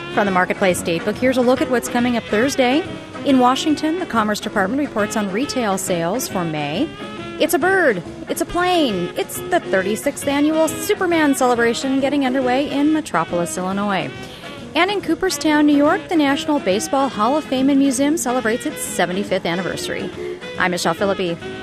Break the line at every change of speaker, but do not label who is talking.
From the Marketplace Datebook, here's a look at what's coming up Thursday. In Washington, the Commerce Department reports on retail sales for May. It's a bird. It's a plane. It's the 36th annual Superman celebration getting underway in Metropolis, Illinois. And in Cooperstown, New York, the National Baseball Hall of Fame and Museum celebrates its 75th anniversary. I'm Michelle Philippi.